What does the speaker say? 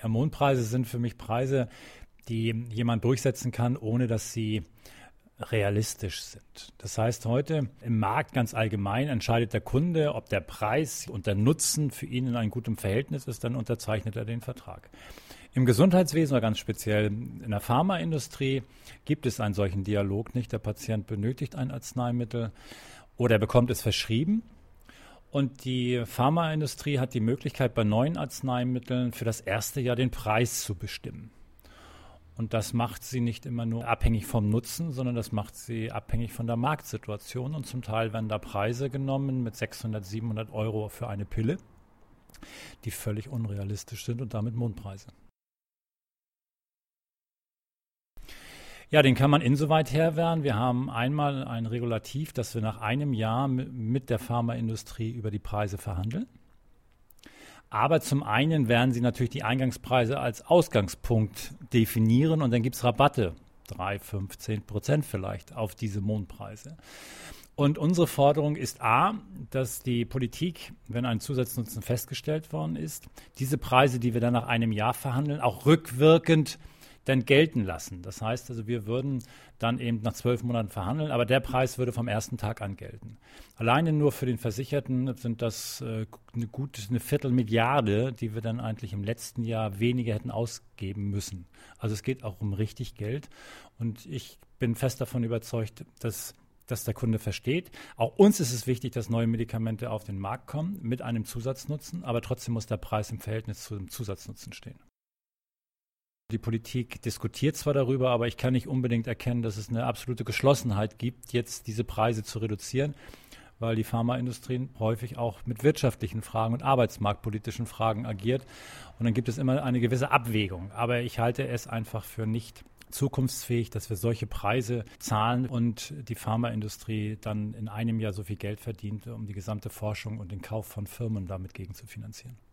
Mondpreise sind für mich Preise, die jemand durchsetzen kann, ohne dass sie realistisch sind. Das heißt, heute im Markt ganz allgemein entscheidet der Kunde, ob der Preis und der Nutzen für ihn in einem guten Verhältnis ist, dann unterzeichnet er den Vertrag. Im Gesundheitswesen oder ganz speziell in der Pharmaindustrie gibt es einen solchen Dialog nicht. Der Patient benötigt ein Arzneimittel oder er bekommt es verschrieben. Und die Pharmaindustrie hat die Möglichkeit, bei neuen Arzneimitteln für das erste Jahr den Preis zu bestimmen. Und das macht sie nicht immer nur abhängig vom Nutzen, sondern das macht sie abhängig von der Marktsituation. Und zum Teil werden da Preise genommen mit 600, 700 Euro für eine Pille, die völlig unrealistisch sind und damit Mondpreise. Ja, den kann man insoweit herwehren. Wir haben einmal ein Regulativ, dass wir nach einem Jahr mit der Pharmaindustrie über die Preise verhandeln. Aber zum einen werden sie natürlich die Eingangspreise als Ausgangspunkt definieren und dann gibt es Rabatte, 3, 5, 10% vielleicht auf diese Mondpreise. Und unsere Forderung ist A, dass die Politik, wenn ein Zusatznutzen festgestellt worden ist, diese Preise, die wir dann nach einem Jahr verhandeln, auch rückwirkend dann gelten lassen. Das heißt also, wir würden dann eben nach 12 Monaten verhandeln, aber der Preis würde vom ersten Tag an gelten. Alleine nur für den Versicherten sind das eine Viertelmilliarde, die wir dann eigentlich im letzten Jahr weniger hätten ausgeben müssen. Also es geht auch um richtig Geld und ich bin fest davon überzeugt, dass der Kunde versteht. Auch uns ist es wichtig, dass neue Medikamente auf den Markt kommen mit einem Zusatznutzen, aber trotzdem muss der Preis im Verhältnis zu dem Zusatznutzen stehen. Die Politik diskutiert zwar darüber, aber ich kann nicht unbedingt erkennen, dass es eine absolute Geschlossenheit gibt, jetzt diese Preise zu reduzieren, weil die Pharmaindustrie häufig auch mit wirtschaftlichen Fragen und arbeitsmarktpolitischen Fragen agiert. Und dann gibt es immer eine gewisse Abwägung. Aber ich halte es einfach für nicht zukunftsfähig, dass wir solche Preise zahlen und die Pharmaindustrie dann in einem Jahr so viel Geld verdient, um die gesamte Forschung und den Kauf von Firmen damit gegen zu finanzieren.